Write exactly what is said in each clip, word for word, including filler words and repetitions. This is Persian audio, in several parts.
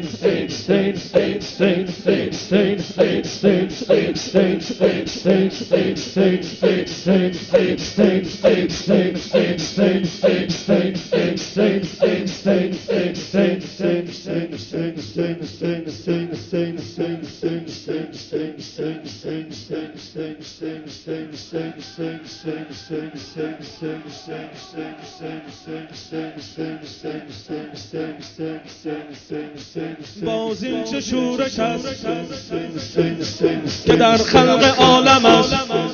باز این چه شورش است که در خلق عالم است،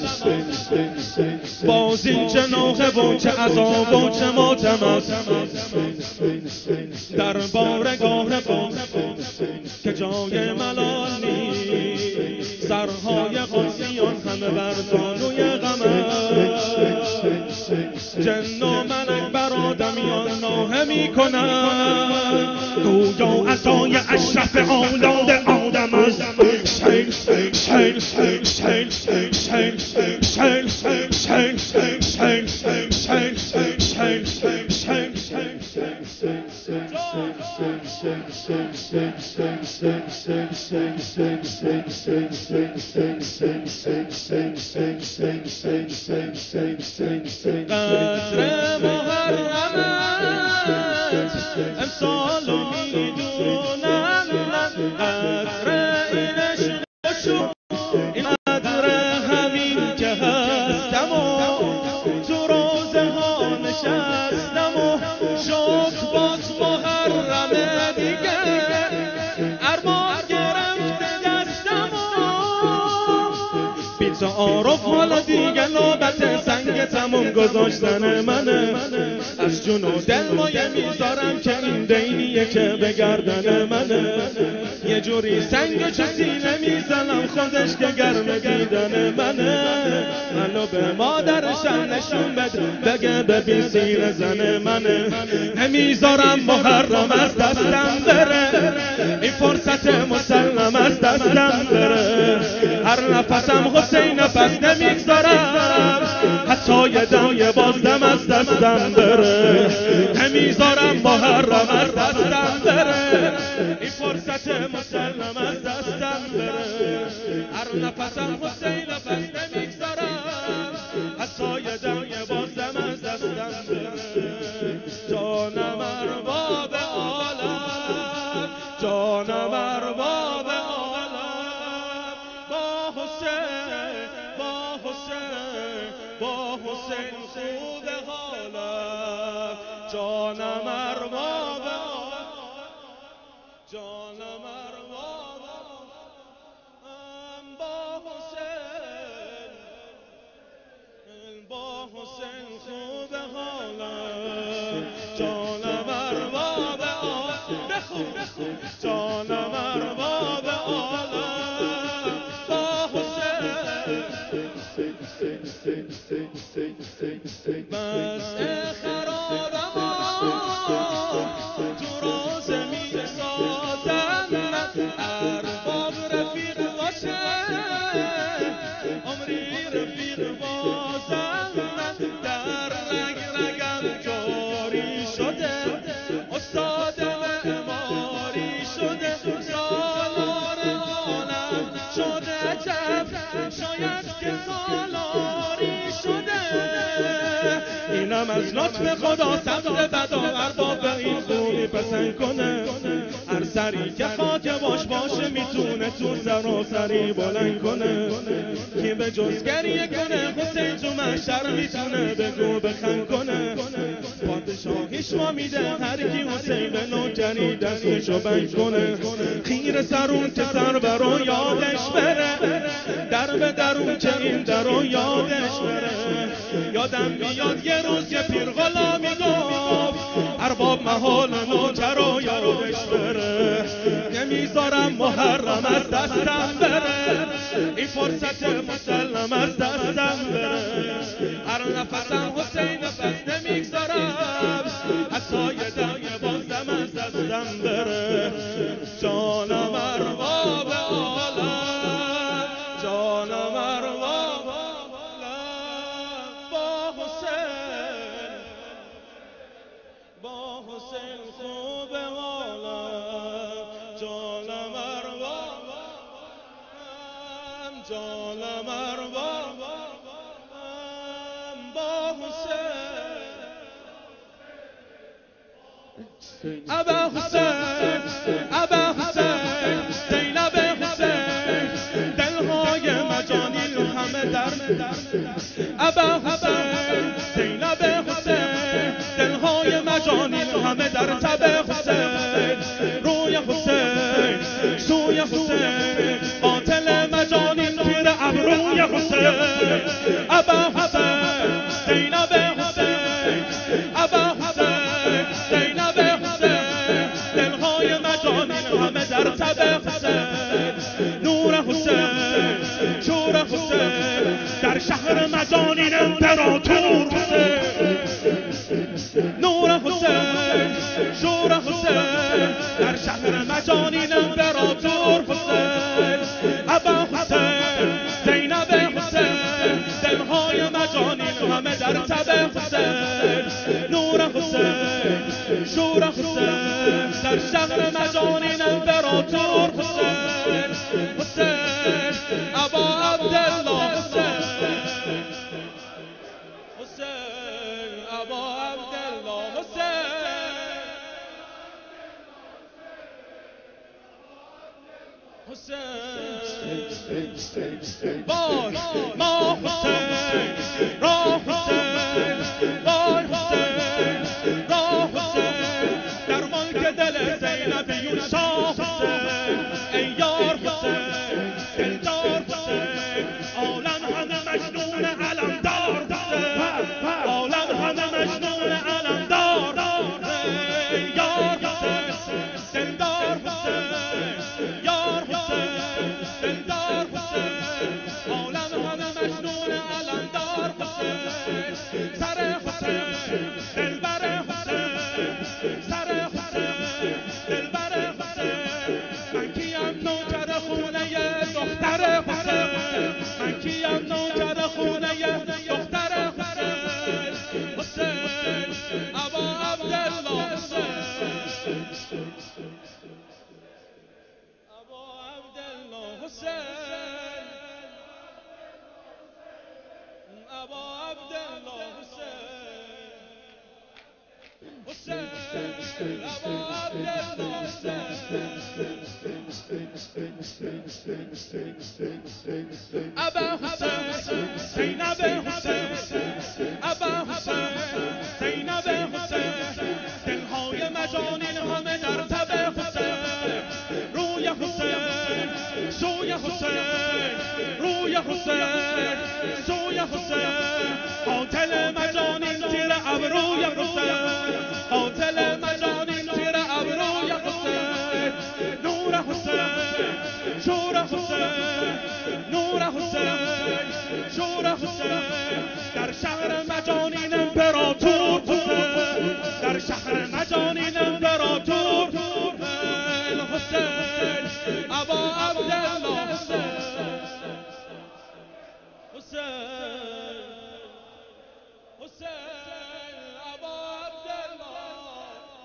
باز این چه نوحه و چه عذاب و چه ماتم است در بارگاه قدس که جای ملال نیست، سرهای قدسیان همه بر زانوی غم است. جن و ملک بر آدمیان نوحه می کنند، گویا عصای اشرف اولاد آدم است. شیل شیل شیل شیل شیل شیل شیل شیل شیل شیل شیل شیل شیل شیل قدر محرم امسال میدونم، قدر اینش نشون، این قدر همین که هستم و تو روزه ها نشستم و شک باز محرم دیگه ارباب گرفته دستم و بیت عارف حالا دیگه نوبت سنگ تموم گذاشتن منه. از جون و دل مایه میذارم که این دینیه که به گردن منه. یه جوری سنگ چو سینه میزنم خودش که گرم دیدن منه. منو به مادرشم نشون بده بگه ببین سیر زن منه. نمیذارم محرم از دستم بره، این فرصت مسلم از دستم بره. هر نفسم حسین پس نمیگذارم حتی یه دم یه بازدم از دستم بره. نمیذارم محرم از دستم بره، این فرصت مسلم از دستم بره. هر نفسم حسین پس نمیگذارم حتی یه دم یه بازدم از دستم بره. جانم ارباب عالم، جانم ارباب عالم، با حسین با حسین با حسین خوب حالم. جانم ارباب جانم ارباب با حسین با حسین خوب حالم. جانم ارباب بخون بخون جانم ارباب عالم با حسین. بس خرابم تو روز می سازم، ارباب رفیق باشه عمری رفیق بازم. در رگ رگم جاری شده استاد معماری شده، سالار عالم شده عجب شاید که سالاری شده. اینم از لطف خدا سبز بدا ارباب به این خوبی پسند کنه. هر سری که خاک باش باشه میتونه تو سر و سری بلند کنه. کی به جز گریه کنه حسین تو محشر میتونه بگو بخند کنه. پادشاهیش ما میده هر کی حسین به نوکری دستشو بند کنه. خیر سرون که سر برو یادش بره، در به درون که این درو یادش بره. یادم بیاد یه روز یه پیر غلامی گفت ارباب محال نوکر و یادش بره. نمیذارم محرم از دستم بره، این فرصت مسلم از دستم بره. هر نفسم حسین پس نمیگذارم حتی یه دم یه بازدم از دستم بره. جانم ارباب عالم، جانم ارباب عالم با حسین با حسین خوب حالم. ابا حسین ابا حسین زینب حسین دلهای مجانی همه در ابا حسین زینب حسین دلهای مجانی همه در تب حسین روی حسین سوی حسین قاتل مجانی پیر ابروی حسین ابا حسین زینب حسین ابا حسین زینب حسین دلهای مجانی همه در تب حسین نور حسین شور حسین در شهر مجانین امپراتور حسین نور حسین شور حسین در شهر مجانین امپراتور حسین ابا حسین زینب حسین دلهای مجانین همه در تب حسین نور حسین شور حسین در شهر مجانین امپراتور حسین حسین ابا عبدالله حسین حسین ابا عبدالله حسین حسین وای ما حسین را حسین وای حسین را حسین در ملک دل زینبیون شاه حسین ای یار حسین دلدار حسین عالم همه مجنون علمدار حسین عالم همه مجنون علمدار ای یار حسین دلدار حسین یار حسین دلدار حسین عالم همه مجنون علمدار حسین سر حسین دلبر حسین سر حسین دلبر حسین من کیم نوکر خونه دختر حسین من کیم نوکر خونه دختر حسین حسین ابا عبدالله حسین ابا عبدالله حسین ابا عبدالله حسین حسین ابا عبدالله حسین ابا حسین زینب حسین ابا حسین زینب حسین دلهای مجانین همه در تب حسین روی حسین سوی حسین روی حسین سوی حسین قاتل مجانین زیر ابروی حسین قاتل مجانین زیر ابروی حسین نور حسین شور حسین نور حسین شور حسین در شهر مجانین امپراتور حسین در شهر مجانین امپراتور حسین ابا عبدالله حسین حسین حسین ابا عبدالله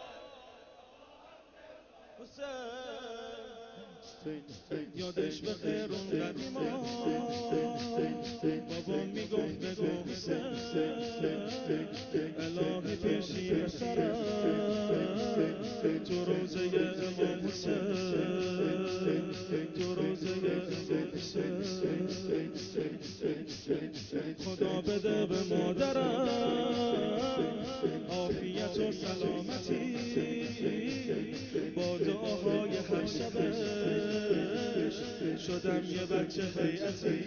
حسین یادش به خیر اون قدیما بابا میگفت بگو حسین الهی پیشی پسرم تو روزه امام حسین تو روزه امام حسین خدا بده به مادرم عافیت و سلامتی با دعاهای هر شبش شدم یه بچه هیئتی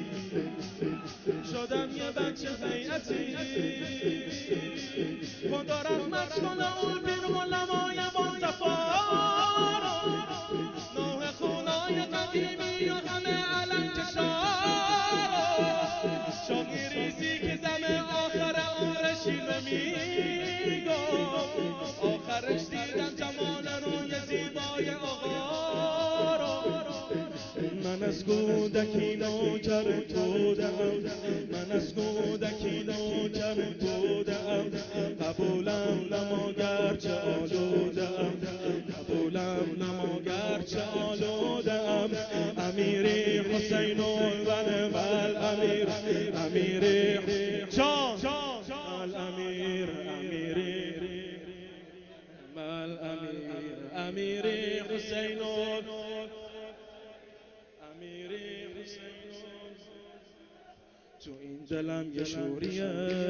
شدم یه بچه هیئتی خدا رحمت کنه اون پیر علمای مصطفی نوح خونای قدیمی و همه علم کشار شاقی ریزی که زمه آخر عمرش اینو میگم آخرش دیدم جمال روی زیبای آقا رو من از کودکی نوکر بودم من از کودکی نوکر بودم قبولم نما گرچه آلودم قبولم نما گرچه آلودم امیری حسین و ول امیر امیری جان الامیر امیری مل دلم یه شوریه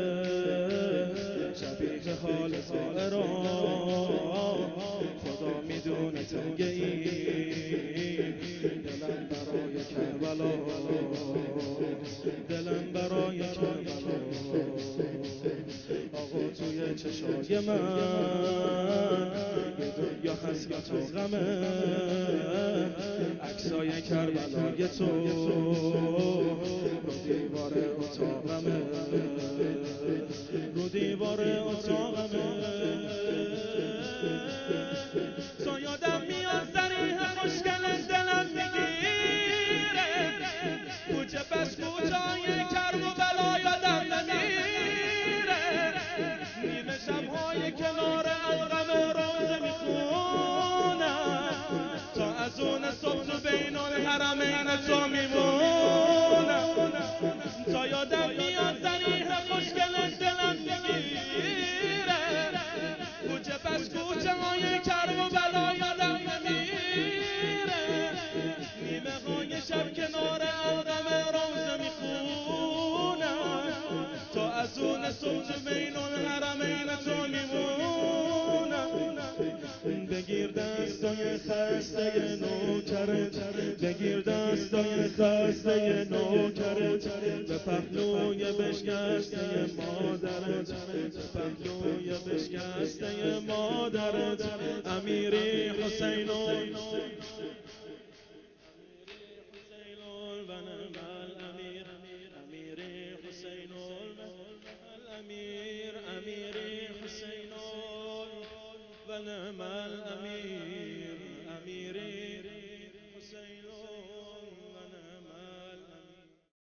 شبیه حال زائران، خدا میدونه تنگه ای دلم برای کربلا، دلم برای کربلا. آقا توی چشای من یه دنیا حسرت و غمه، عکسای کربلای تو رو دیوار اتاقمه، رو دیوار اتاقمه. تا یادم میاد زریح خوشگل دلم میگیره، کوچه پس کوچه‌های کرب و بلا یادم نمیره، نیمه شب‌های کنار الغم روزه میخونم، تا از اون صبح تو بین الحرمین تو میمونم. تا یادم میاد زریح خوشگل دلم میگیره، کوچه پس کوچه های کرب و بلا یادم نمیره، نیمه های شب کنار الغم روزه میخونم، تا از اون صبح بین الحرمین تو میمونم. بگیر دستای خسته نوکرت، بگیر دستای خسته نوکرت، به پهلوی بشکسته مادرت، به پهلوی بشکسته مادرت. امیری حسینون و نعم الامیر، امیری حسینون الامیر، امیری حسینون و نعم الامیر، امیری حسینون.